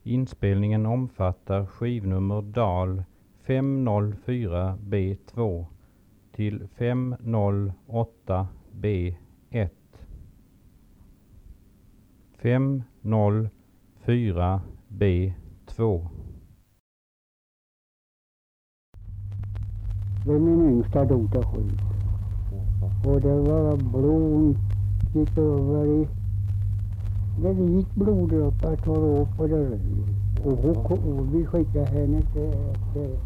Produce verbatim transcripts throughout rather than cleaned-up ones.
Inspelningen omfattar skivnummer Dal fem noll fyra B två till fem noll åtta B ett. fem noll fyra B två. Det är min yngsta dotter sjuk. Och det var blod gick över i det vit bloddroppar tar upp på det röd. Och, hon, och vi skickade henne till, till,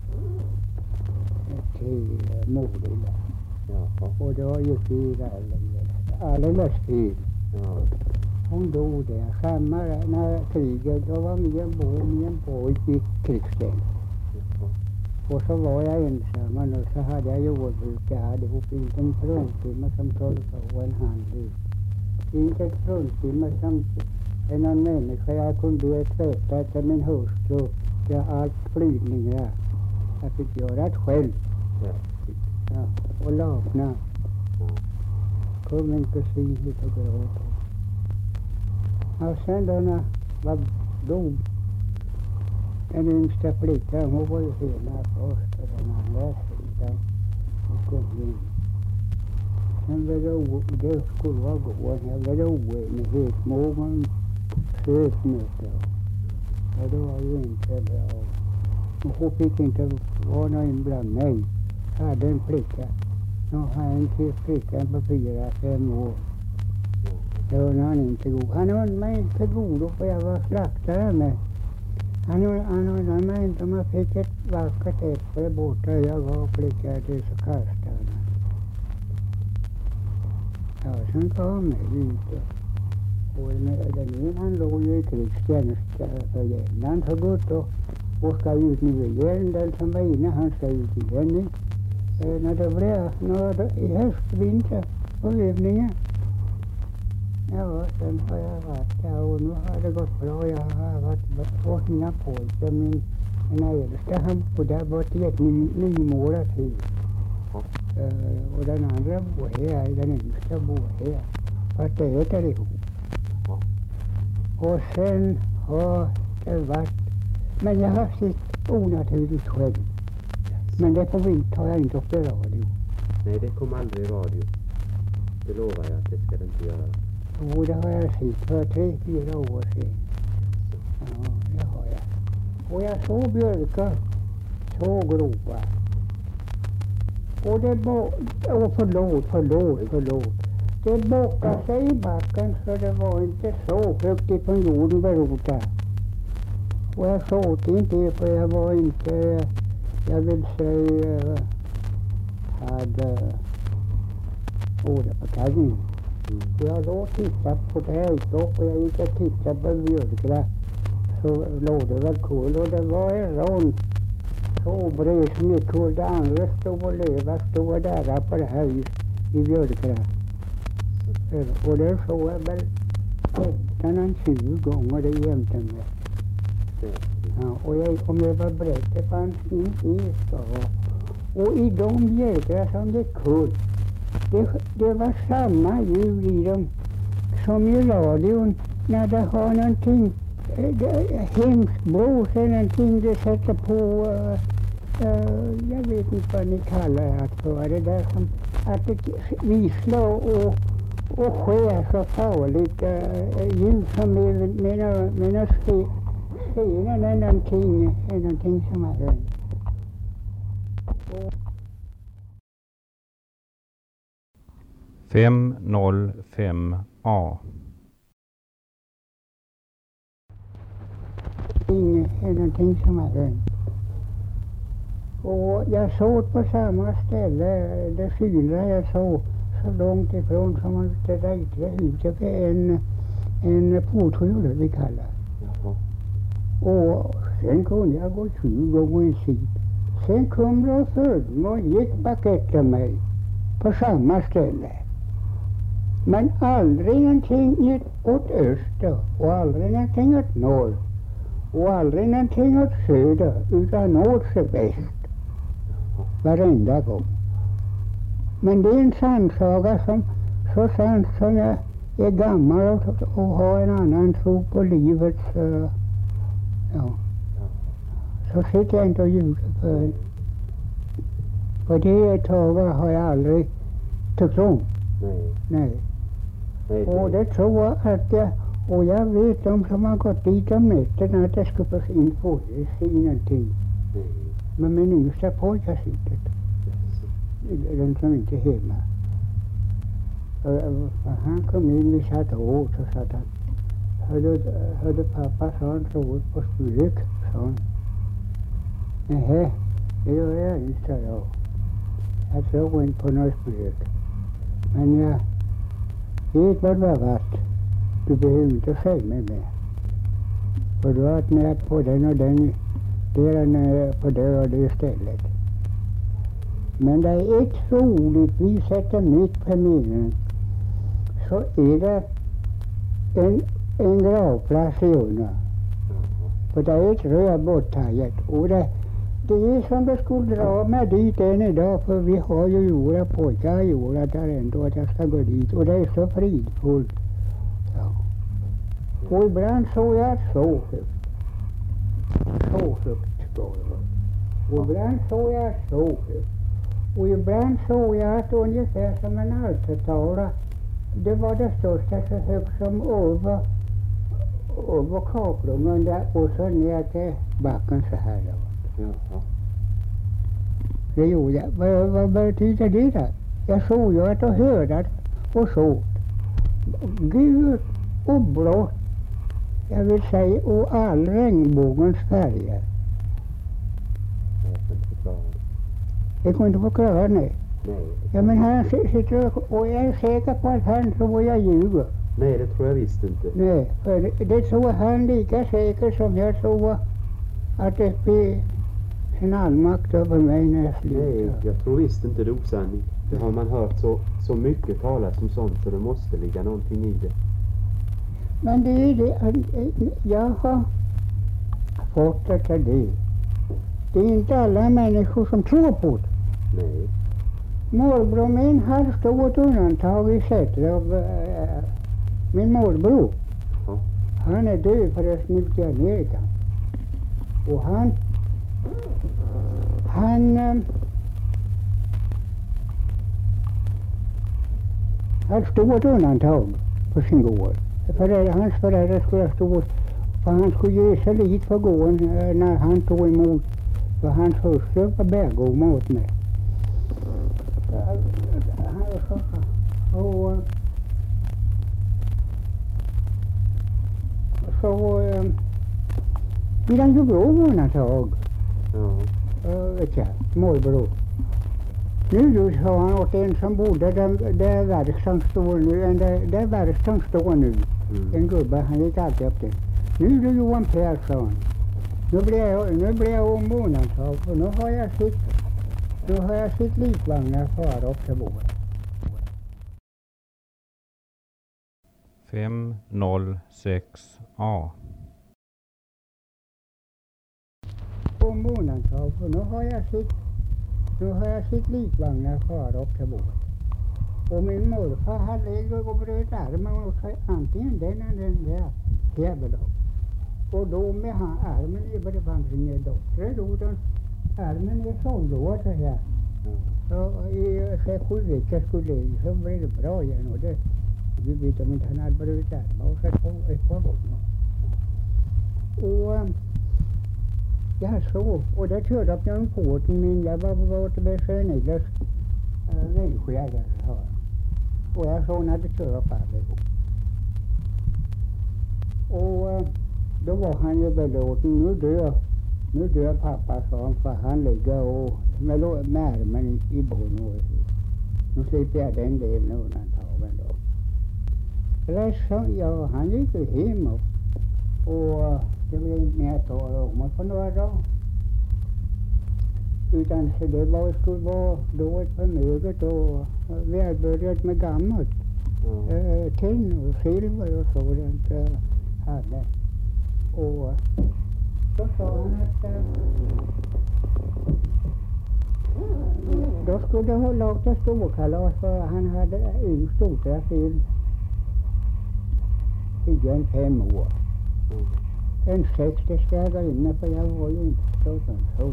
till Målilla. Och då gick vi alldeles, alldeles fel. Ja. Hon dog där. Samma när kriget, då var min bo, min pojk i krigsställ. Och så var jag ensam och så hade jag jordbruk. Jag hade ihop inte en fruntimme som torkade och en handel. Inte ett fruntimme som en annan människa. Jag kunde tvätta till min hustru. Till allt flygningar. Jag fick göra det själv. Ja, och lagna. Kom en kusin hit och gråt. Och sen då när jag dog. Den yngsta flickan, hon var ju hela först och den andra sidan. Hon kom in. Sen blev det, o- det skulle vara gående. Sen blev det oenighet. Många sökmöte. Och det var ju inte bra. Och hon fick inte vara någon bland mig. Jag hade en flicka. Nu har jag en till flickan på fyra, fem år. Det var han inte god. Han undrade mig inte god för jag var slaktare med. Han, han undrade mig inte om jag fick ett vackert äpple borta. Jag gav flickan till så kastade han. Ja, sen kom jag ut. Och den ena han låg ju i krigstjänst för Jämland så gott och, och ska ut nu igen. Den som var inne han ska ut igen. Eh, när det blev när, i höstvinter på övningen. Ja, sen har jag varit där och nu har det gått bra. Jag har varit hos mina pojkar. Min, min äldsta han bodde bort i ett ny, nymålat hus. Uh, och den andra bor här, den yngsta bor här. Fast det äter ihop. Och sen har det varit, men jag har sett onaturligt själv. Men det får vi, tar jag inte upp i radio. Nej, det kommer aldrig i radio. Det lovar jag att det ska det inte göra. Jo, det har jag sett för tre, fyra år sedan. Ja, det har jag. Och jag såg björkar, såg gropar. Och det bo- oh, förlåt, förlåt, förlåt. Det bockade sig i backen så det var inte så högt ifrån jorden berota. Och jag såg inte för jag var inte, jag vill säga, hade ordet på taggen. Så jag låg och tittade på det här och jag gick och tittade på björkarna. Så låg det väl kul och det var en rond så bred som gick kul. Det andra stod och löva stod där på det här i björkarna. Och det såg jag väl nästan tjugo gånger det jämte mig. Ja, och jag, om jag var beredd det fanns inget is och, och i de björkarna som det kul. Det, det var samma ljud i dem som i radion när det har någonting det, hemskt blås eller någonting det sätter på uh, uh, jag vet inte vad ni kallar det för det där som att det visslar och, och sker så farligt uh, ljud som med mina, mina stenar är någonting, är någonting som har hänt. fem noll fem A. Är någonting som har hänt. Och jag såg på samma ställe, det fyra jag såg så långt ifrån som man det där yttre huset en, en portskjul vi kallar. Jaha. Och sen kunde jag gå tjugo gånger en sid. Sen kom de följde och gick bak efter mig på samma ställe. Men aldrig någonting åt öster och aldrig någonting åt norr och aldrig någonting åt söder utan åt väst varenda gång. Men det är en sannsaga som så sant som jag är gammal och, och har en annan tro på livets uh, Ja. Ja. Så sitter jag inte och ljuger för en. För det taget har jag aldrig tyckt om. Nej. Nej. Nej. Och det tror jag att jag, och jag vet de som har gått dit om nätterna att det ska få in på sinan tid. Nej. Men min yngsta pojke sitter. Jaså. Den som inte är hemma. Och, och han kom in, vi satt åt och sa han. Hörde, hörde pappa, sa han, tror på spök, sa han. Nähä, det gör jag inte, sa jag. Jag tror inte på något spök. Men jag vet vad det har varit. Du behöver inte säga mig mer. För du har varit med på den och den, där på det och det stället. Men det är ett roligt, vi sätter mitt på minnen. Så är det en, en gravplats i Unna. För det är ett rör borttaget. Och det, det är som det skulle dra mig dit än idag. För vi har ju gjorda pojkar har gjorda där ändå att jag ska gå dit. Och det är så fridfullt. Ja. Och ibland såg jag så högt. Så högt går det. Och ibland såg jag så högt. Och ibland såg jag att ungefär som en altertavla. Det var det största så högt som över, över kakelungen där och så ner till backen så här. Jaha. Det gjorde jag. Vad, vad betyder det där? Jag såg ju att och hörde och såg. Gult och blått. Jag vill säga och all regnbågens färger. Jag kan inte förklara. Jag kunde inte förklara nej. Nej. Ja men han sitter och, och jag är säker på att han tror jag ljuger. Nej, det tror jag visst inte. Nej, för det, det tror han lika säker som jag tror att det blir en allmakt över mig när jag Nej, slutar. jag tror visst inte det är osanning. Det har man hört så, så mycket talas om sånt så det måste ligga någonting i det. Men det är det, att jag har fått det till det. Det är inte alla människor som tror på det. Nej. Morbror min har stort undantag i sättet av äh, min morbror. Ja. Han är död förresten ute i Amerika. Och han, han äh, har stort undantag på sin gård. För hans föräldrar skulle ha stort, för han skulle ge sig lite för gården äh, när han tog emot, för hans hustru var bärgård åt mig. Och så vill han ju gå undantag. Ja. Vet jag, morbror. Nu du, sa han åt en som bodde där, där verkstaden står nu, där, där verkstaden står nu. Mm. En gubbe, han gick alltid upp till. Nu du Johan Persson. Nu blir jag, nu blir jag om undantag för nu har jag sitt Nu har jag sitt likvagnar fara upp till våren. fem noll sex A. Om undantag för nu har jag sitt, nu har jag sitt likvagnar fara upp till våren. Och min morfar hade och bröt armen och så antingen den eller den där jävla. Och då med han armen i, för det fanns ingen doktor då, utan armen är sållåt så här. Så i sex sju veckor skulle det, så blev det bra igen och det, vi vet om inte han hade brutit armar och så två, ett par gånger. Och jag så, och det körde upp genom porten min, jag var var till Besönilles äh, vägskäl och jag såg när det körde upp allihop. Och äh, då var han ju belåten, nu dör Nu dör pappa, sa han, för han ligger och med, med armen i, i botten. Nu slipper jag den delen undantagen då. Resten, ja, han gick ju hem och, och det blev inte mer tal om det på några dagar. Utan så det var, skulle vara då ett förmöget och välbörjat med gammalt. Ja. Äh, tin och silver och sådant äh, hade. Och då sa han att äh, då skulle det ha lagt ett storkalas för han hade en stortra fylld tio fem år. Mm. en sex, det ska jag gå inne på. Jag var ju inte sådan så.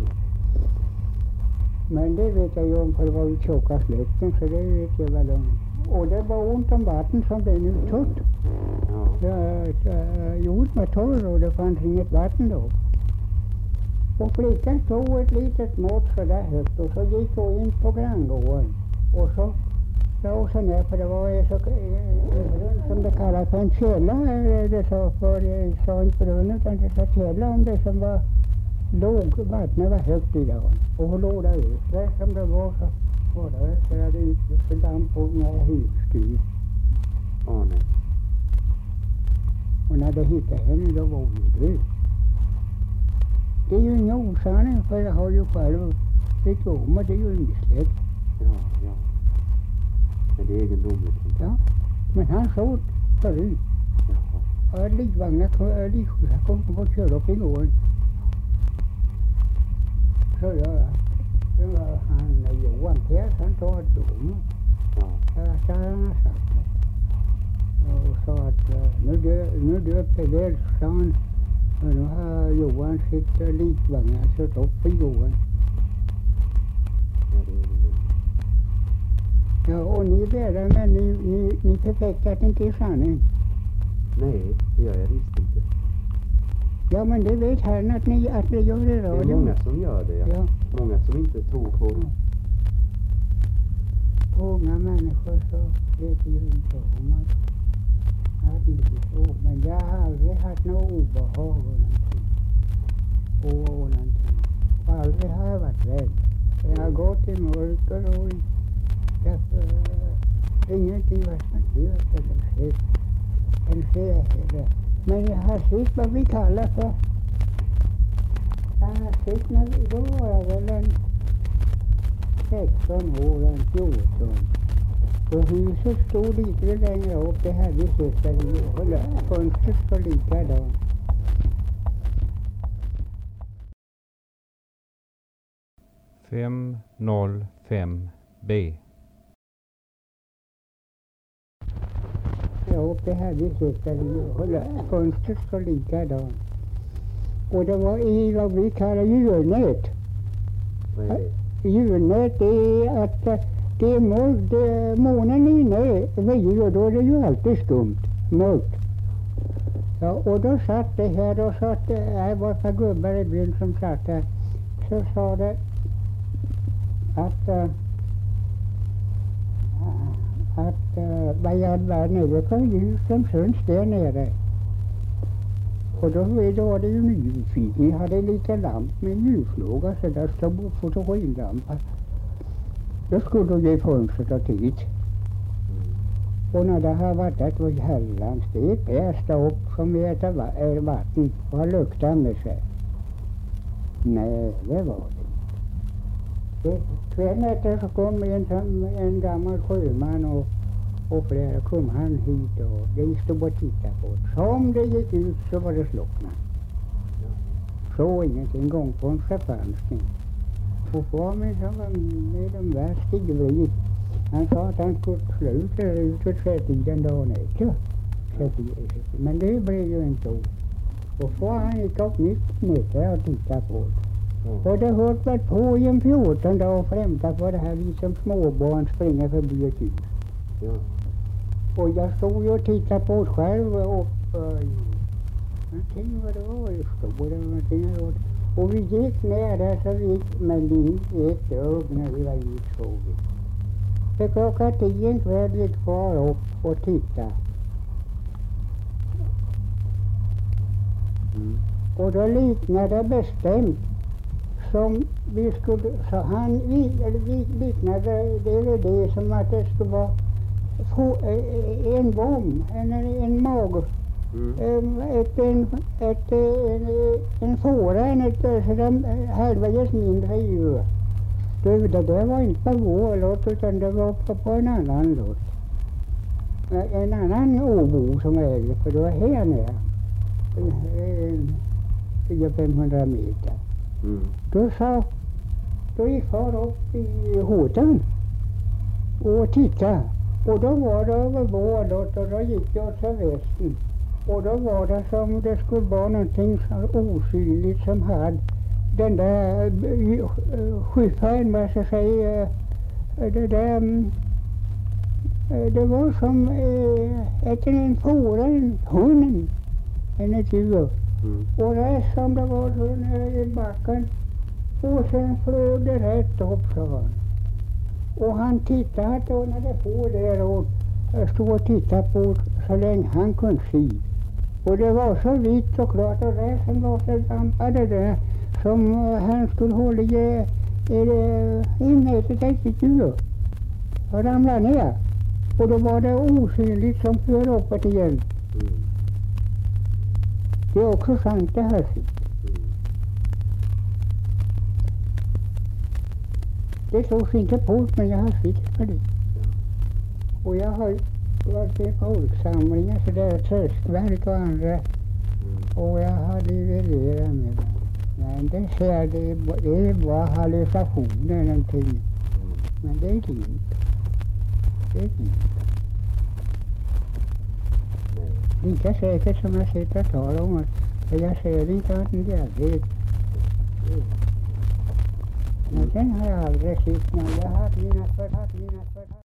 Men det vet jag ju om, för det var ju tjocka släkten, så det vet jag väl om. Och det var ont om vatten som blev nu torrt. Ja. Ja, jord var torr och det fanns inget vatten då. Och flickan tog ett litet mått så där högt och så gick hon in på granngården. Och så la sig ner, för det var en så, som det kallas för en källa. Det så för jag sa inte brunn utan det sa källa om det som var låg, vattnet var högt i dagen. Och hon låg där ute som det var så var det så hade ut damm på några husstyr. Åh nej. Och när de hittade henne då var hon ju död. Det är ju ingen osanning, för jag har ju själv tyckt om och det är ju inget släkt. Ja, ja. Men det är egendomligt. Ja, men han såg förut. Jaha. Och likvagnar kom, likskjutsar kom och körde upp i gården. Så jag, det var han Johan Pers, han tar ett dom. Ja. Ja, så hade han sagt det. Och sa att eh, nu, dö, nu döper det, sa han. Och nu har Johan sitt eh, likvagnar kört upp i gården. Ja, det är egendomligt. Ja, och ni bäddar, men ni, ni, ni förfäktar att det inte är sanning. Nej, det gör jag visst inte. Ja, men det vet han att ni, att ni gör det Det är radio. många som gör det, ja. Ja. Många som inte tror på Ja. Unga människor så vet ju inte om att, att det är så. Men jag har aldrig haft något obehag och någonting. Och, och någonting. Och aldrig har jag varit rädd. Jag har gått i mörker och i, därför, uh, ingenting var snart eller sett. En säkerhet. Men jag har sett vad vi kallar för. Jag har sett när vi, då var jag väl en sexton år, en fjorton. Och huset stod lite längre upp, det hade vi sett där vi, fönstret stod likadant. fem noll fem B. Ja, det hade vi sett där vi, fönstret stod likadant. Och det var i vad vi kallar djurnät. vad är det? Djurnät, det är att eh, det är mörkt, det, månen är inne vid djur, då är det ju alltid skumt, mörkt. Ja, och då satt det här, då satt det, här var ett par gubbar i byn som satt här. Så sa det att, äh, att äh, vad jag var nere på Ljusströmsunds där nere. Och då, då var det ju nyfiken, vi hade lite lamp med ljuslåga så där stod fotogenlampa. Då skulle du ge fönstret och tid. Och när det har varit ett var herrans, det är bästa upp som äter va är vatten och har luktat med sig. Nej, det var det inte. Kvällen efter så kom en, en gammal sjöman och, och flera kom han hit och de stod och tittade på det. Som det gick ut så var det slocknat. Så ingenting, gång på en så fanns det. Och far min som var med de värsta grej. Han sa att han skulle sluta ut och sätta i den dagen efter. Men det blev ju inte så. Och far han gick upp nytt nätter och tittade på det. Ja. Och det hört väl på i en fjorton dag och flämtat på det här vi som småbarn springer förbi ett hus. Ja. Och jag stod ju och tittade på det själv och någonting vad det var, det stod det någonting. Och vi gick ner där så vi gick, men vi gick upp när vi var gick såg vi. Så klockan tio en kväll gick far upp och tittade. Mm. Och då liknade det bestämt som vi skulle, så han, vi, eller vi liknade det eller det som att det skulle vara få, en bom, en, en mag. Mm. Ett, en, ett, en, en fåra, en ett sådär halvvägs mindre djur. Det, det där var inte på vår lott utan det var på, på en annan lott. En annan åbo som ägde, för det var här nere. fyra femhundra meter. Mm. Då sa, då gick far upp i håtan och tittade. Och då var det över vår lott och då gick jag åt västen. Och då var det som det skulle vara någonting så osynligt som hade den där skyffaren, vad ska jag säga, det där, det var som ett en fåra, en hund, en ett djur. Mm. Och det som det var så nere i backen. Och sen flög det rätt upp, sa han. Och han tittade och när det får där och stod och tittade på så länge han kunde se. Och det var så vitt och klart och det som var så dampade där som han skulle hålla i innetet ett djur. Och ramlade ner. Och då var det osynligt som flög uppåt igen. Mm. Det är också sant det här. Det sågs inte på, men jag har sett på det. Och jag har varit i folksamlingar så där tröskverk och andra. Mm. Och jag har dividerat med dem. Men det ser det, det är bara hallucinationer någonting. Mm. Men det är det inte. Det är det inte. Nej. Lika säkert som jag sitter och talar om det. Jag ser inte att det är det. Men sen har jag aldrig sett någon. Jag har haft mina förhatt, mina förhatt.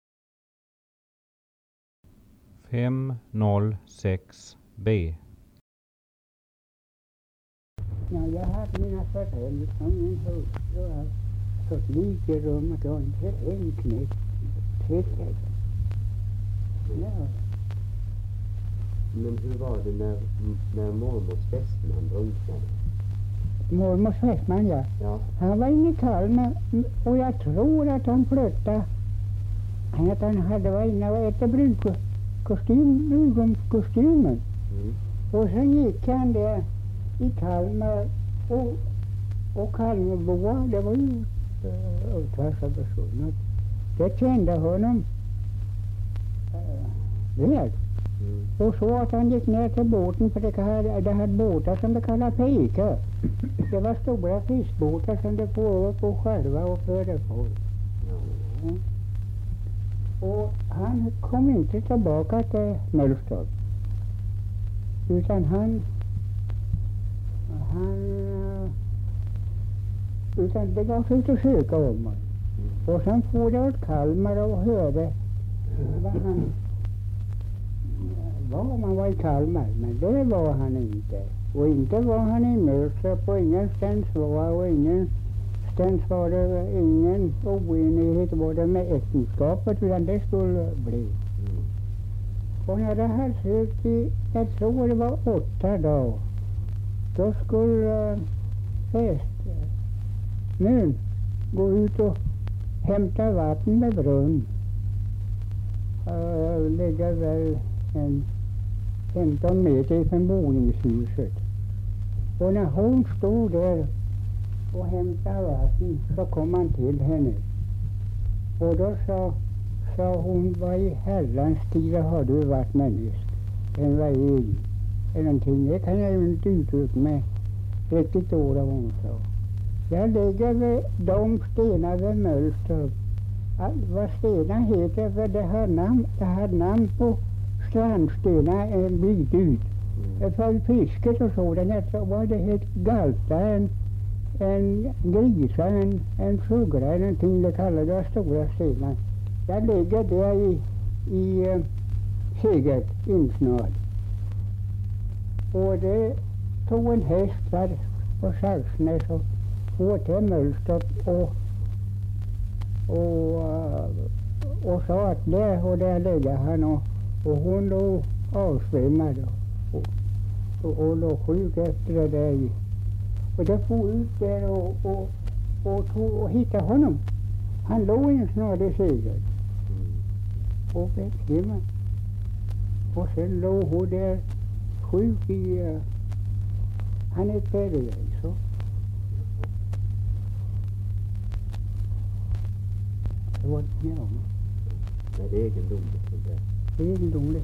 fem noll sex B. Ja, jag har haft mina förhäll som min hustru har stått lik i rummet och inte en knäck. Tvätt. Ja. Men hur var det när, när mormors fästman drunknade? Mormors fästman, ja. Ja. Han var inne i Kalmar och jag tror att han flyttade. Att han hade varit inne och ätit brudkostym, brudgomskostymen. Mm. Och sen gick han där i Kalmar och, och Kalmarboa, det var ju utvärsa personer. Det kände honom äh, väl. Mm. Och så att han gick ner till båten, för det hade, det hade båtar som det kallar pikar. Det var stora fiskbåtar som det får upp och själva och förde på. Ja. Mm. Och han kom inte tillbaka till Möllstorp. Utan han, han, utan det gav sig ut och söka om honom. Mm. Och sen får det åt Kalmar och hörde vad han var man var i Kalmar, men det var han inte. Och inte var han i Möllstorp och ingenstans var och ingenstans var det ingen oenighet var det med äktenskapet, utan det skulle bli. Mm. Och när det här sökt i, jag tror det var åtta dagar, då skulle uh, fästmön gå ut och hämta vatten med brunn. Uh, ligger väl en femton meter från boningshuset. Och när hon stod där och hämtade vatten så kom han till henne. Och då sa, sa hon, vad i herrans tid har du varit människa? En vad är det? Någonting, det kan jag ju inte uttrycka mig riktigt år av hon sa. Jag ligger vid de stenar vid Möllstorp. Vad stenar heter, för det har namn, det har namn på strandstenar en bit ut. Mm. För fisket och sådant så var det helt galta, en, en grisa, en, en sugra, någonting det kallade det stora stenar. Jag ligger där i, i uh, Seget insnöad. Och det tog en häst där på Saxnäs och for till Möllstorp och och, uh, och sa att där och där lägger han och, och hon låg avsvimmad och, och, och låg sjuk efter det där. Och det for ut där och, och, och, tog, och hittade honom. Han låg insnöad i Seget. Och fick hemma. Och sen låg hon där sjuk i uh, han är färdig så. Det var inte mer om. Nej, det är egendomligt. sånt där. Det är egendomligt.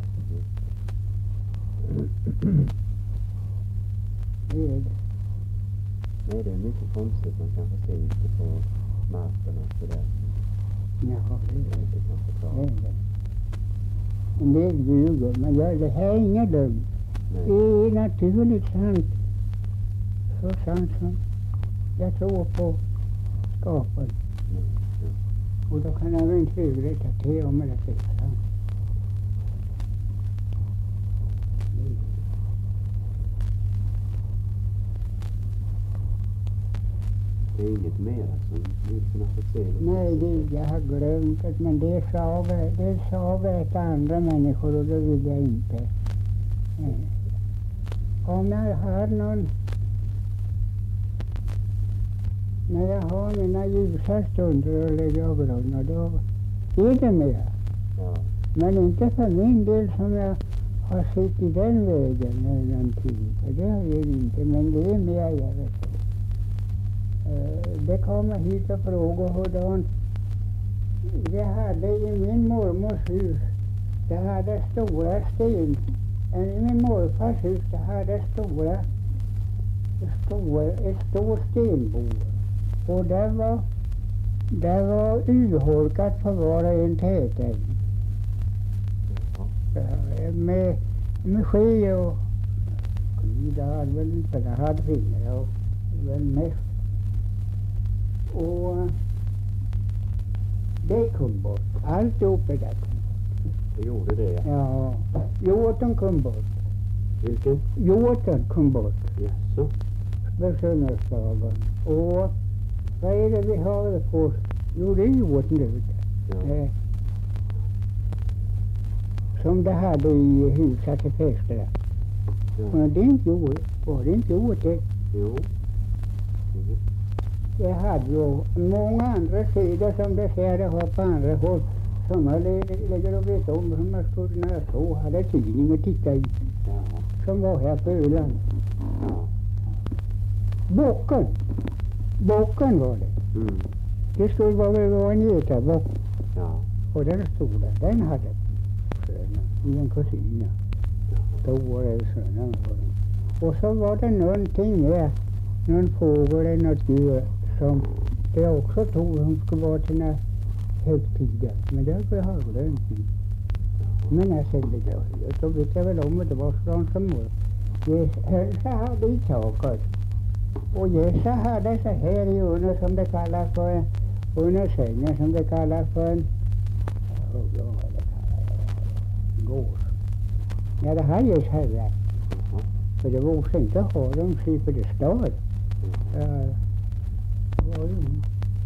Det är det. Nej, det är mycket konstigt. Man kan få se ute på marken och sådär. Ja, det är Det är det. inte kan Det förklara. är det. En del ljuger, men jag, det här är inga lögn. Nej. Det är naturligt sant. Så sant som jag tror på skaparen. Ja, ja. Och då kan jag väl inte rätta till om det är sant. Det är inget mer som Nilsson har fått se. Nej, det, jag har glömt det, men det sa vi, det sa vi till andra människor och det vill jag inte. Nej. Om jag har någon, när jag har mina ljusa stunder och lägger av grunna, då är det mer. Ja. Men inte för min del som jag har sett i den vägen eller någonting. För det har jag inte, men det är mer jag vet. Det kommer hit och frågar hurdant. Det hade i min mormors hus, det hade stora sten. I min morfars hus, det hade stora, stora, ett stort stenbord. Och det var, det var urholkat för var och en täten. Med, med ske och det hade väl inte, det hade fingrar och väl mest. Och det kom bort. Alltihop är det. Det gjorde det, ja. Ja. Jorden kom bort. Vilken? Jorden kom bort. Jaså? Med söndagsdagen. Och vad är det vi har det på? Jo, det är jorden ute. Ja. Eh, som det hade i huset till festerna. Ja. Men det är inte jord. Var det inte jord det? Jo. Mm. Det hade ju många andra sidor som det ser det har på andra håll. Som jag lä- lägger och vet om som jag stod när jag så hade tidning och tittade i. Ja. Som var här på Öland. Ja. Bocken. Bocken var det. Mm. Det stod vad det var en getabock. Ja. Och den stod där. Den hade söner. I en kusin. Stora söner var den. Och så var det någonting mer. Någon fågel eller något djur som det också tog som skulle vara till när högtider. Men det har jag glömt nu. Men jag säger det, så vet jag väl om att det var sådant som var. Hönsa hade i taket. Och gässa hade så här i under som det kallas för en, under sängen som det kallas för en, oh, ja, vad det kallas, gås. Ja, det här gäss här. Jaha. För det var inte att ha dem sig för det stad. Ja, det var ju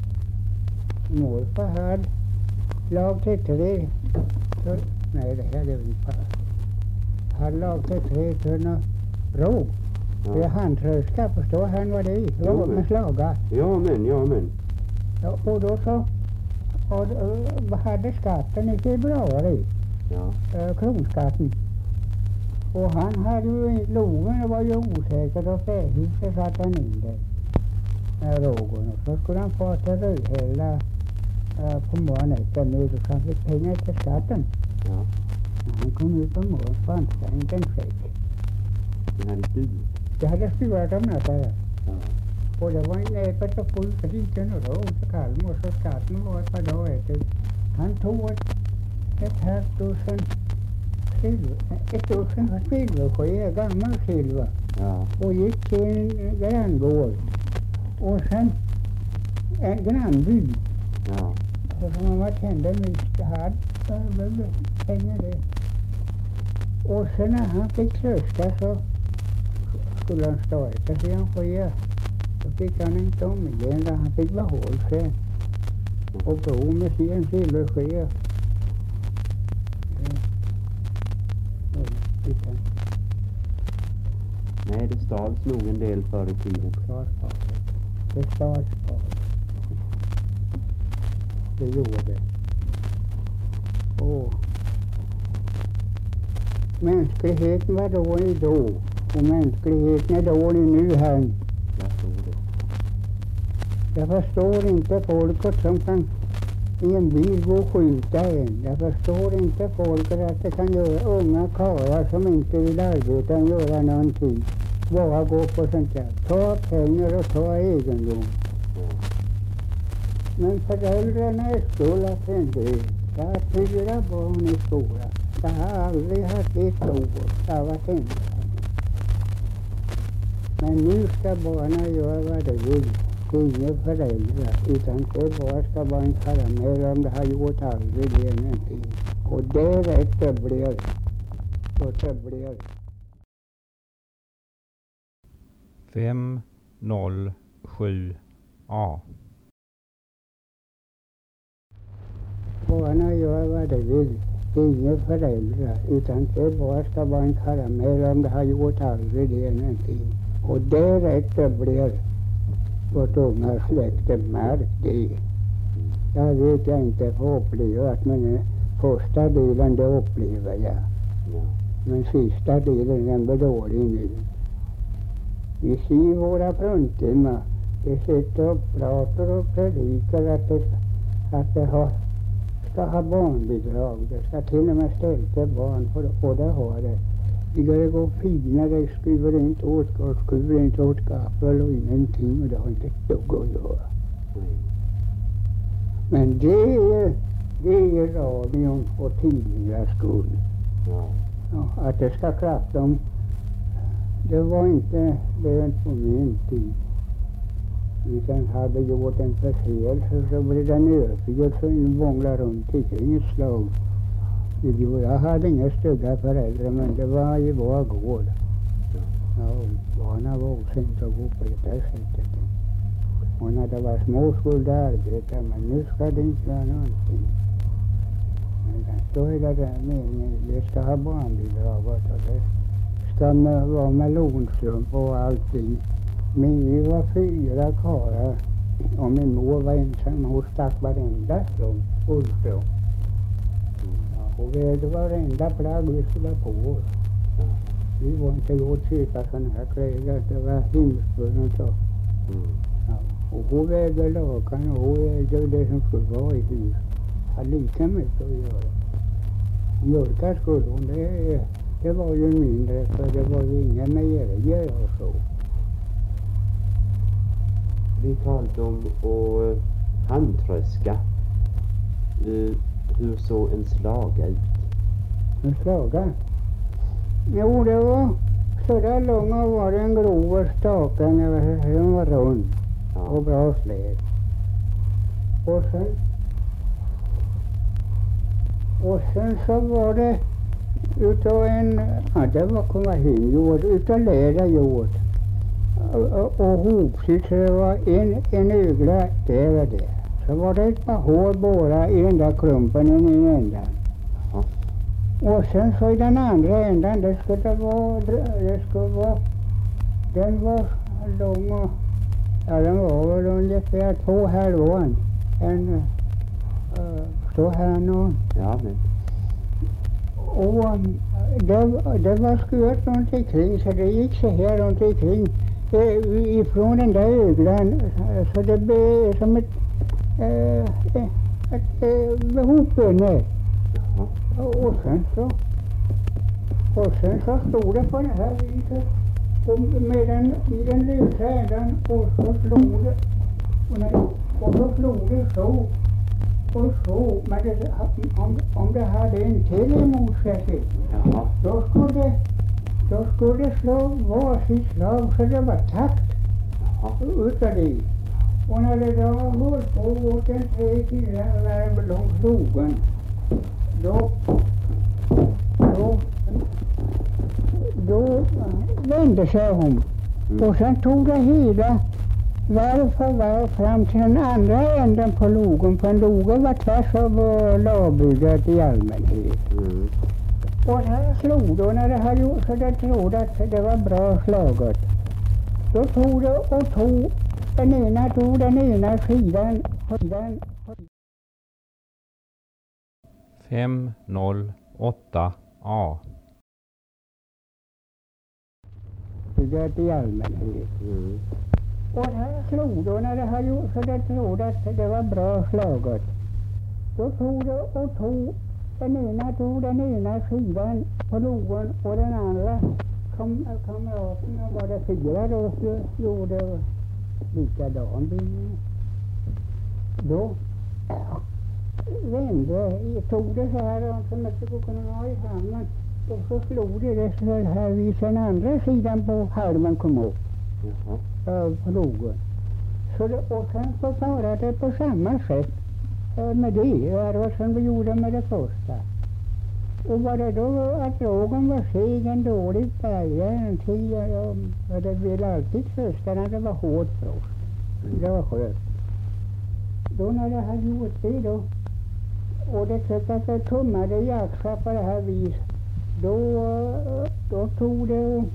morfar hade lag till tre, så, nej det här är väl inte pass. Han lag till tre tunna råg. Det är Ja. handtröska, förstår han vad det är? Jo, Råg men. med slagar. Ja men, ja men. Ja, och då så och, och, hade skatten i februari, Ja. äh, kronskatten. Och han hade ju, loven var ju osäker och fähuset satt han in där. Med rågen. Och så skulle han få till Rödhälla äh, på morgonen efter med så han fick pengar till skatten. Ja. När han kom ut på morgonen fanns det inte en säck. Det hade du. Det hade stuvat om natten. Ja. Och det var en näpet och fullt och liten och råg till Kalmar. Så skatten var ett par dagar efter. Han tog ett, ett halvt dussin silver, ett dussin silverskedar, gammal silver. Ja. Och gick till en granngård. Och sen en grannby. Ja. Och som han var tända mycket hade pengar det. Och sen när han fick trösta så skulle han starta sig en sked. Så fick han inte om igen där han fick behålla sig. Och bo med sin silversked. Nej, det stals nog en del förr i tiden. Klart sparet. Det stals sparet. Det gjorde det. Och mänskligheten var dålig då. Och mänskligheten är dålig nu här. Jag tror det. Jag förstår inte folket som kan i en bil gå och skjuta en. Jag förstår inte folket att det kan göra unga karlar som inte vill arbeta och göra någonting. Bara gå på sånt där. Ta pengar och ta egendom. Ja. Men föräldrarna är skulla till en del. Jag har fyra barn i skolan. Jag har aldrig haft ett år. Jag har varit ensam. Men nu ska barnen göra vad de vill. Det är ingen föräldrar, utan det bara ska vara en karamell om de har gjort aldrig det någonting. Och därefter blir det. Och så blir det. fem noll sju A. Barnen gör vad de vill. Det är ingen föräldrar, utan det bara ska vara en karamell om de har gjort aldrig det någonting. Och därefter blir vårt unga släkte märkt det. Jag vet jag inte får uppleva, men den första delen det upplever jag. Ja. Men sista delen den blir dålig nu. Vi ser våra fruntimmer. De sitter och pratar och predikar att det, att det har, ska ha barnbidrag. Det ska till och med ställa barn på det, och det har det. Det går gå fina, det skriver inte åt, skriver inte åt gaffel och ingenting, och det har inte ett dugg att göra. Nej. Men det är, det är radion och tidningar skull. Ja. Ja, att det ska klappa om, det var inte lönt på min tid. Utan hade gjort en förseelse så blev den överfylld så den bånglar runt ikring ett slag. Jo, jag hade inga stygga föräldrar, men det var ju vår gård. Ja, barnen var osint att gå på det där sättet. Och när det var små skulle de arbeta, men nu ska det inte vara någonting. Men då är det där meningen, det ska ha barnbidrag och det ska med, vara melonstrump och allting. Men vi var fyra karlar och min mor var ensam, hon stack varenda strump, ullstrump. Ja, och vägde varenda plagg vi skulle på oss. Vi var inte gjort köpa sådana här kläder, det var himmelspön och så. Mm. Ja, och hon vägde lakan och hon vägde det som skulle vara i hus. Hade lika mycket att göra. Mjölka skulle hon, det, det var ju mindre för det var ju inga mejerier och så. Vi talade om att handtröska. Uh, hur såg en slaga ut? En slaga? Jo, det var så där långa var det en grov staken, den var rund Ja. och bra släp. Och sen och sen så var det utav en, ja det var komma hem gjort, utav läder gjort. Och, och hopsitt så det var en, en ögla där och där. Så var det ett par hår bara i den där klumpen i den ändan. Ja. Och sen så i den andra ändan, det skulle vara, det skulle vara, den var lång och, ja den var väl ungefär två halvån. En, uh, så här någon. Ja, men. Och det, det var skuret runt omkring, så det gick så här runt omkring eh, ifrån den där öglan, så det blev som ett, eh, ett, ett hopbunne. Ja. Och sen så och sen så stod det på det här viset och med den, i den lösa ändan och så slog det och, när, och så slog det så och så, men det, om, om det hade en till emot sig, Jaha. då skulle då skulle det slå varsitt slag så det var takt Jaha. utav det. Och när det då höll på åt en tre fyra varv långt slogen, då då då vände sig hon. Mm. Och sen tog det hela varv för varv fram till den andra änden på logen. För en loge var tvärs över lagbygget i allmänhet. Mm. Och här slog det, och när det hade gjort så det trodde att det var bra slaget. Då tog det och tog den ena, tog den ena sidan, sidan, fem noll åtta A. bygget i allmänhet. Mm. Och här slog det, och när det hade gjort så det trodde att det var bra slaget. Då tog det och tog den ena, tog den ena sidan på logen och den andra kom, kamraterna, var det fyra då, så gjorde likadan bindning. Då vände, tog det så här som att det skulle kunna ha i handen och så slog det det så här vid den andra sidan på halmen kom upp. Jaha. Plogen. Så det, och sen så klarade det på samma sätt eh, med det, det var som vi gjorde med det första. Och var det då att rågen var seg en dålig färja en tid, och det ville alltid trösta när det var hårt frost. Det var skönt. Då när det hade gjort det då, och det tyckte att det tummade i axlar på det här vis, då, då tog det och,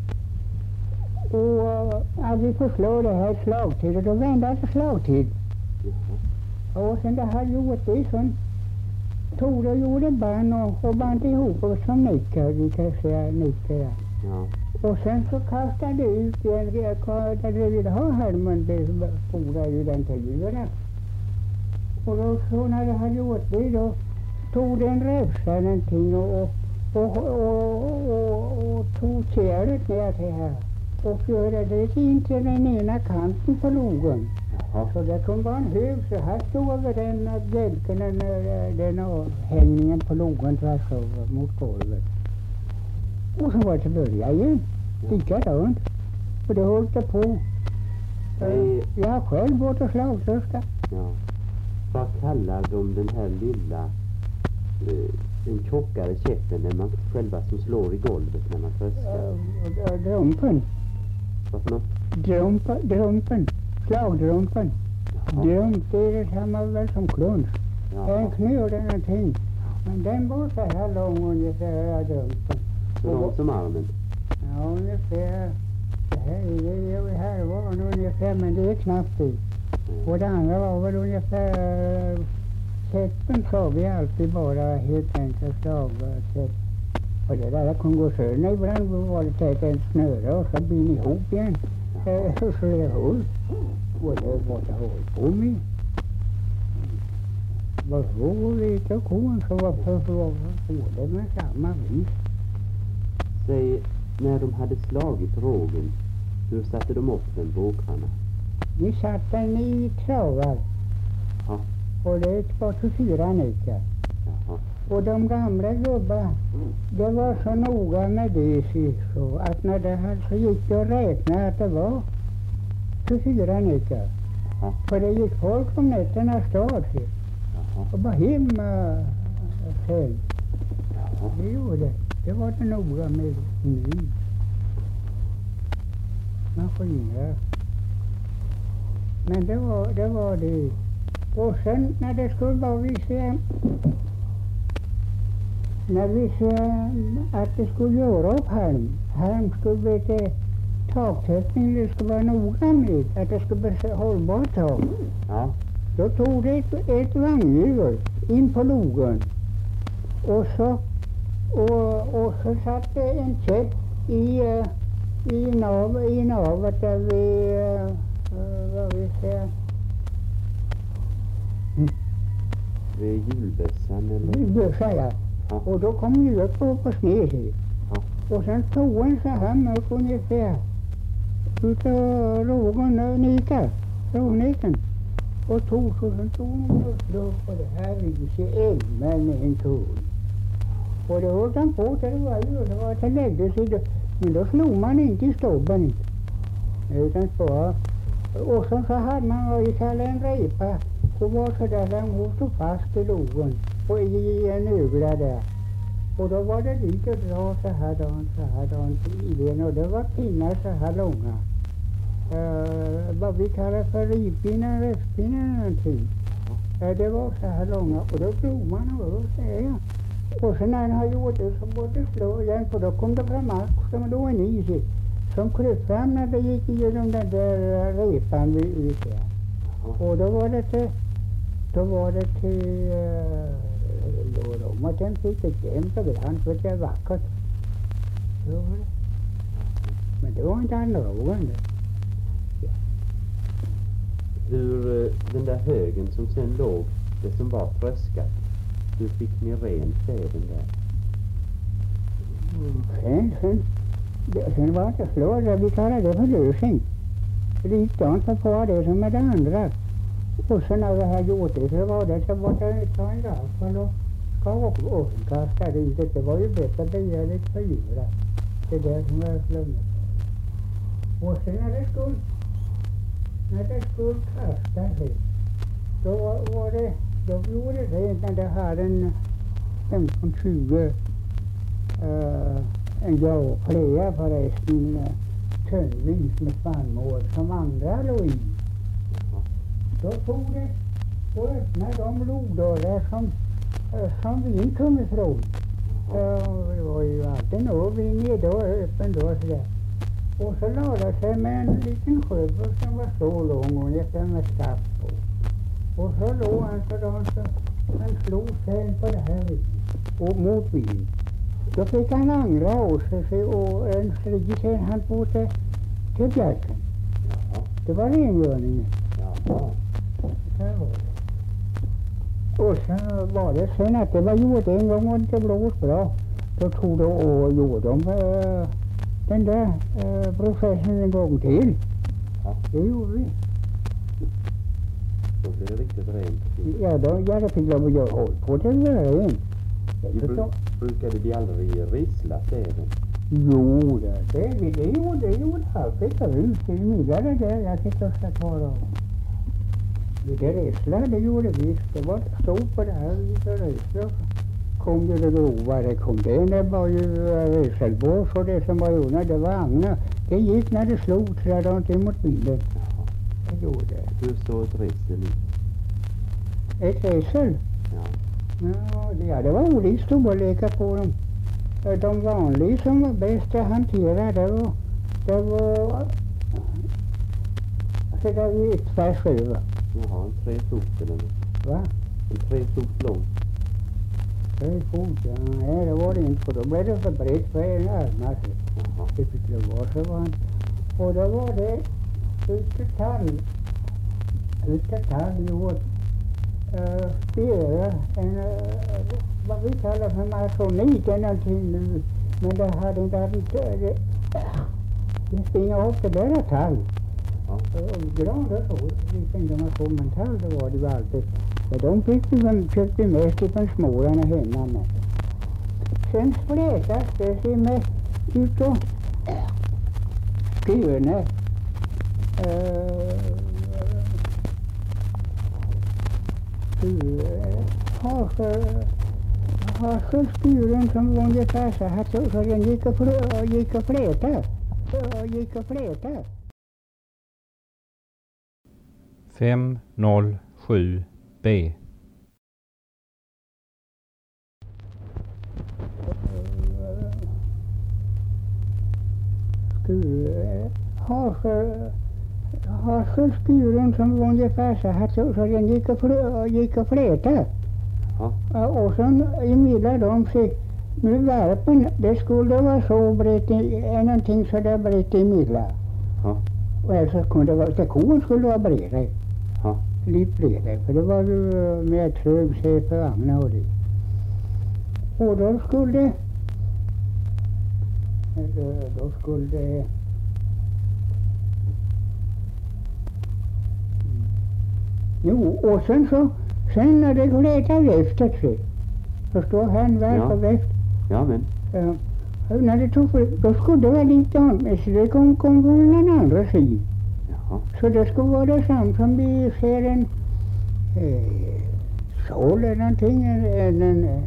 och att vi får slå det här slagtid, och då vände det slagtid. Och sen det hade gjort det så tog det och gjorde band och, och band ihop och som nickar, vi kan säga nickar. Ja. Ja. Och sen så kastade det ut igen, där det ville ha halmen, det fordrar ju den till djuren. Och då så när det hade gjort det då tog det en räfsa någonting och, och, och, och, och, och tog kärlet ner till här och gjorde det in till den ena kanten på logen. Jaha. Så det kunde vara en hög, så här stod över den bjälken, den, den avhängningen på logen tvärs över mot golvet. Och så var det börja igen, likadant. Och det höll det på. Nej. Jag har själv bort och slagtröska. Ja. Vad kallar de den här lilla, eh, den tjockare käppen när man själva som slår i golvet när man tröskar? Drumpen. Vad för något? Drumpen. Drumpen. Slagdrumpen. Jaha. Drump, det är detsamma väl som kluns. Jaha. En knöl eller någonting. Men den var så här lång ungefär, drumpen. Så långt som armen? Ja, ungefär. Det här är ju här var det ungefär, men det är knappt det. Och det andra var väl ungefär, käppen sa vi alltid bara helt enkelt slagkäpp. Och det där kunde gå sönder ibland, var det tätt en snöre och så blir ihop igen. Eh, så det höll. Och det var det höll på med. Vad så lite kon så var det med samma vis. Säg, när de hade slagit rågen, hur satte de upp den på åkrarna? Vi satt den i travar. Ja. Och det var till fyra nickar. Jaha. Och de gamla gubbar, det var så noga med det så att när det här så gick det att räkna att det var tjugofyra nickar. Jaha. För det gick folk om nätterna stad till Jaha. och bara hemma själv. Jaha. Det gjorde det. Det var det noga med nu. Maskiner. Men det var det. Var det. Och sen när det skulle vara vi se, när vi se att det skulle göra upp halm, halm skulle bli till taktäckning, det skulle vara noga med att det skulle bli hållbart tak. Ja. Då tog det ett, ett vagnhjul in på logen och så, och, och så satt det en käpp i, uh, i, nav, i navet där vi, uh, uh, vad vi säger, Vid julbössan eller? bössa ja. Ja. Och då kom hjulet på, på sned hit. Ja. Och sen tog en så här mörk ungefär utav rågen, nika, rågniken. Och tog så, sen tog hon och slog på det här viset ämmen med en kul. Och det höll han på till det var ju, det var att det läggde sig, men då slog man inte i stobben. Utan bara, och så, så hade man vad vi kallar en repa, och var så där den hon stod fast i logen, och i en ögla där. Och då var det lite bra så här dant, så här dant i den, och det var pinnar så här långa. Uh, vad vi kallar för rivpinnar, rättspinnar eller någonting. Uh, det var så här långa, och då slog man och då säger jag. Och sen när han har gjort det så borde det slå igen, för då kom det fram mark som låg en is i, som kröp fram när det gick igenom den där repan vi ut där. Och då var det till, då var det till, uh, då om att den fick ett jämnt och grant, för det är vackert. Så var det. Men det var inte andragande. Hur, eh, den där högen som sen låg, det som var tröskat, hur fick ni rent säden där? Sen, sen, det, sen var det slår det, vi kallar det för lösning. Likadant var på det som med det andra. Och sen när vi hade gjort det så var det så var det ta en gaffel och gav upp och kastade ut det. Det var ju bättre begärligt för djuren. Det där som var slunget. Och sen när det skulle, när det skulle kasta sig, då var det, då gjorde det när det hade en femton tjugo, uh, en ja, flera förresten, uh, tunnvis med spannmål som andra låg i. Då tog det och öppnade de lodörrar som, uh, som vi kom ifrån. Uh, det var ju alltid nog vi nere och öppen då sådär. Och så lade det sig med en liten sjöbus som var så lång och nästan med skaft på. Och så låg han så då så han slog sen på det här viset och mot bilen. Då fick han angra åt sig och en strid sen han på till, till bjärken. Det var rengöringen. Jaha. Det var det. Och sen var det sen att det var gjort en gång och inte blåst bra. Då tog det och gjorde de äh, den där äh, processen en gång till. Ja. Det gjorde vi. Då blir det riktigt rent. Ja, då, ja, det fick de att göra håll på det där rent. Vi bru brukade de aldrig risslat även? Jo, det, det, det, det gjorde det gjorde alltid förut. Det myllade där. Jag sitter och ska ta dem. Det risslar, det gjorde visst. Det var stort på det här viset risslar. Kom ju det grova, det kom det. Det var ju risselbås och det som var under, det var agna. Det gick när det slog trädant emot bilen. Jaha. Det gjorde det. Hur såg ett rissel ut? Ett rissel? Ja. Ja, det, ja, det var olika storlekar på dem. De vanliga som var bäst att hantera, det var, det var så där vi tvärs över. Jaha, en tre fot eller något. Va? En tre fot lång. Tre fot, ja. Nej, det var det inte, för då blev det för brett för en armar. Jaha. Det fick det vara så var han. Och då var det ut till tall. Ut till tall gjort. Uh, spira, en, uh, vad vi kallar för masonit eller någonting nu. Men det hade inte, hade inte, det, det springa upp det där tall. Ja. Uh, gran och så, vi tänkte man får man tall, det var det ju alltid. Men de fick vi, de köpte mest ifrån smålarna hemma med. Sen flätas det sig med ut och skurna. Uh, har så, har så skuren som var ungefär så här så, så den gick och, flö, gick och fläta. Så gick och fläta. fem noll sju B. Skur, har så, har så skuren som var ungefär så här så, så den gick och, flö, gick och fläta. Ja. Och sen emellan de sig, nu värpen, det skulle vara så brett, någonting så där brett emellan. Ja. Och alltså kunde det vara, till kon skulle vara bredare. Ja. Lite bredare, för det var ju med trög sig för vagnar och det. Och då skulle, då, då skulle jo, och sen så, sen när det glädde efter sig, förstår han väl Ja. på väft? Ja, men. Ja. När det tog för, då skulle det vara likadant, men så det kom, kom från den andra sidan. Jaha. Så det skulle vara detsamma som vi ser en eh, sål eller någonting, en, en, en eh,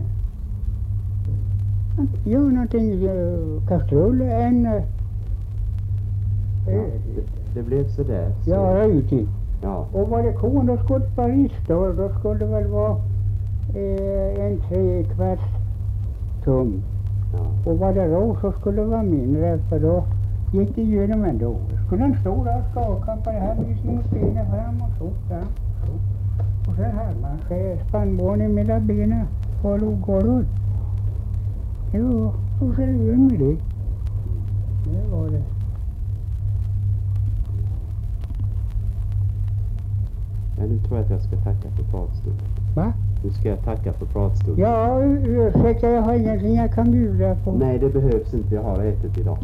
ja, någonting, eh, kastrull, en eh, Ja, det, det blev så där. Så. ja, ute. Ja. Och var det kon, då skulle det vara ristor, då skulle det väl vara eh, en tre kvarts tum. Ja. Och var det rå så skulle det vara mindre, för då gick det igenom ändå. Skulle han stå där och skaka på det här viset mot benen fram och så, fram, så. Och sen hade man sig spannmålen mellan benen på lodgården. Jo, och så är det med det. Det var det. Ja, nu tror jag att jag ska tacka för pratstunden. Va? Nu ska jag tacka för pratstunden. Ja, ursäkta, jag har ingenting jag kan bjuda på. Nej, det behövs inte. Jag har ätit idag.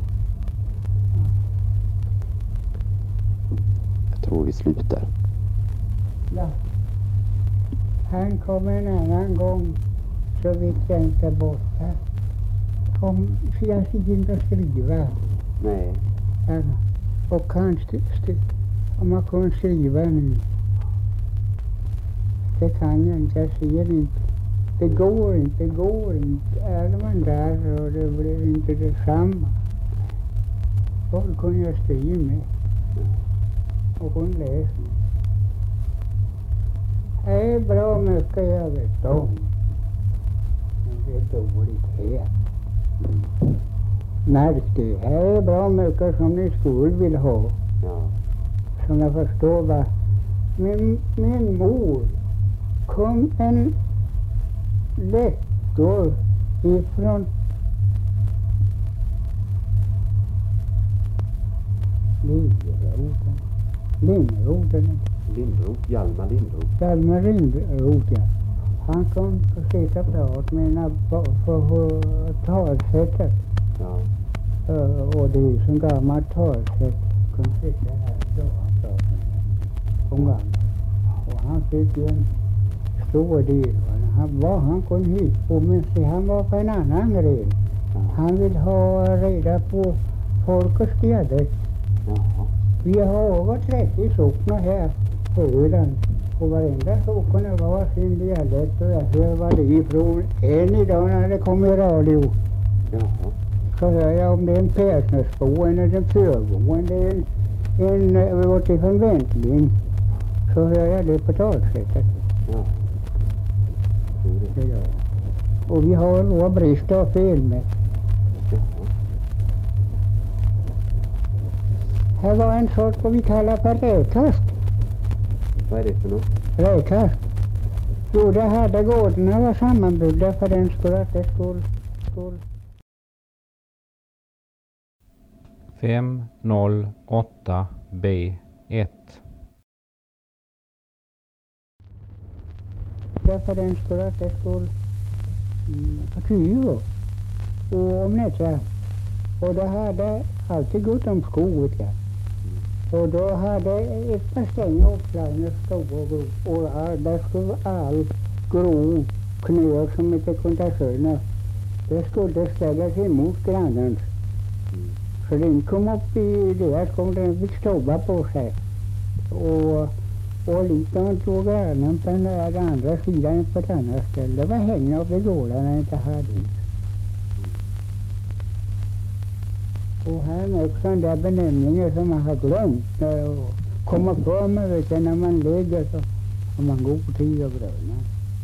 Jag tror vi slutar. Ja. Han kommer en annan gång, så vitt jag inte är borta. Kom, för jag sitter inte och skriva. Nej. Ja. och kanske om man kan skriva nu. Det kan jag inte, jag ser inte. Det går inte, det går inte. Är man där och det blir inte detsamma. Folk kunde jag skriva med. Och kunde läsa med. Det är bra mycket jag vet om. Men det är dåligt här. Märk det, här är bra mycket som ni skulle vilja ha. Ja. Som jag förstår va. Min, min mor kom en lektor ifrån Lindroten. Lindroten. Lindroth, Hjalmar Lindroth. Hjalmar Lindroth, ja. Han kom och sitta och prata med mina för talsättet. Ja. Uh, och det är som gammalt talsätt. Kom sitta här då han pratade med henne. Om gammalt. Och han fick ju en stor del. Han var han kunde hit på, men se, han var på en annan gren. Ja. Han vill ha reda på folkets dialekt. Jaha. Vi har över trettio socknar här på Öland. Och varenda socken var sin dialekt och jag hör vad det är ifrån. Än idag när det kommer i radio. Jaha. Så hör jag om det är en Persnäsbo eller en Förbo eller en, en, en bortifrån Väntling. Så hör jag det på talsättet. Ja. Det gör jag. Och vi har vår brist av fel med. Jaha. Här var en sort vad vi kallar för räkast. Vad är det för något? Räkast. Jo, det hade gårdarna var sammanbyggda för den skulle att det skulle, skulle. fem noll åtta B ett. Därför den skulle att det skulle mm, kyva. Och om nätta. Och det hade alltid gått om skoget, ja. Och då hade ett par stänger uppslagna stora grov. Och all, där skulle all grov knö som inte kunde söna. Det skulle ställas emot grannens. Mm. Så den kom upp i deras kom den fick stobba på sig. Och, och likadant tog grannen på den där andra sidan på ett annat ställe. Det var hänga upp i gårdarna inte hade. Och här är också den där benämningen som man har glömt. Och kommer på mig vet jag, när man lägger så har man god tid och gröna.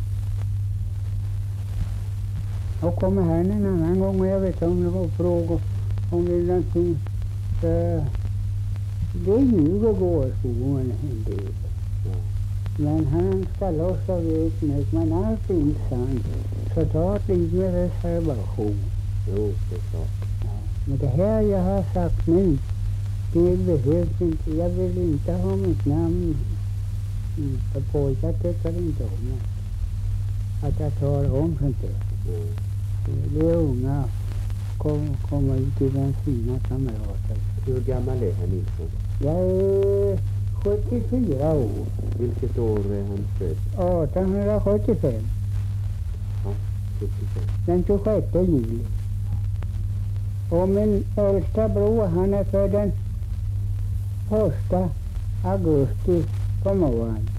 Och kommer här en annan gång och jag vet om det var frågor om det är någonting. Uh, det är ljug och går skogen en del. Ja. Men han ska lossa vet mycket, men allt är inte sant. Så ta ett liv med reservation. Jo, det är klart. Men det här jag har sagt nu, det behövs inte. Jag vill inte ha mitt namn. För pojkar tycker inte om det. Att jag tar om sånt där. Mm. Det är unga kom, kommer ut till den sina kamrater. Hur gammal är herr Nilsson? Jag är sjuttiofyra år. Vilket år är han född? artonhundrasjuttiofem. Ja, sjuttiofem. Den tjugosjätte juli. Och min äldsta bror han är född den första augusti på morgonen.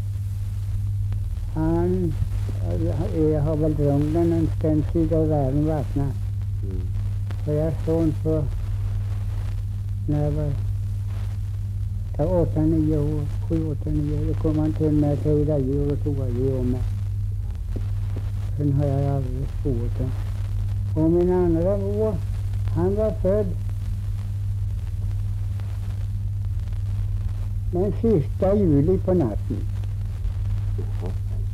Han jag har väl drömmen en ständig av världen vaknat. Mm. Och jag såg på när jag var åtta, nio år, sju, åtta, nio år. Då kom han till mig tredje jul och tog adjö om mig. Sen har jag aldrig spårat den. Och min andra bror, han var född den sista juli på natten. Jaha.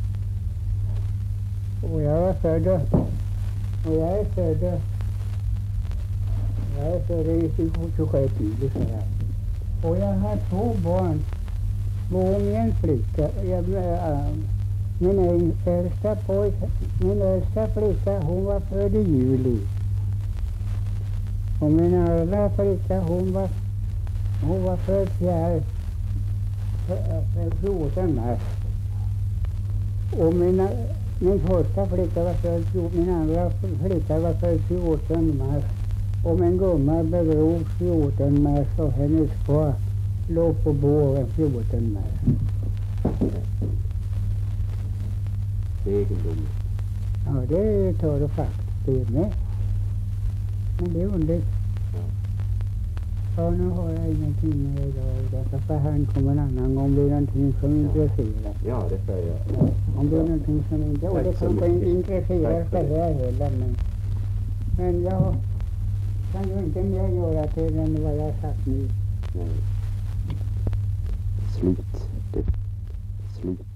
Och jag var född och jag är född jag är född i tjugosjätte juli så här. Och jag har två barn. Två och en flicka. Jag, äh, min äldsta pojke, min äldsta flicka hon var född i juli. Och min andra flicka hon var hon var född fjärde fjortonde mars. Och mina, min första flicka var född, min andra flicka var född fjortonde mars. Och min gumma begravs fjortonde mars och hennes far låg på båren fjorton med. Det är egendomligt. Ja, det tar det faktiskt det med. Men det är underligt. Ja. Ja, nu har jag ingenting med idag. Därför får han komma en annan gång. Om det är någonting som intresserar. Ja, det får jag. Ja, om det är någonting som inte... Och Tack det så kanske inte mycket. intresserar Tack för det det. här heller. Men, men jag kan ju inte mer göra till än vad jag har sagt nu. Nej. Slut. Det. Slut.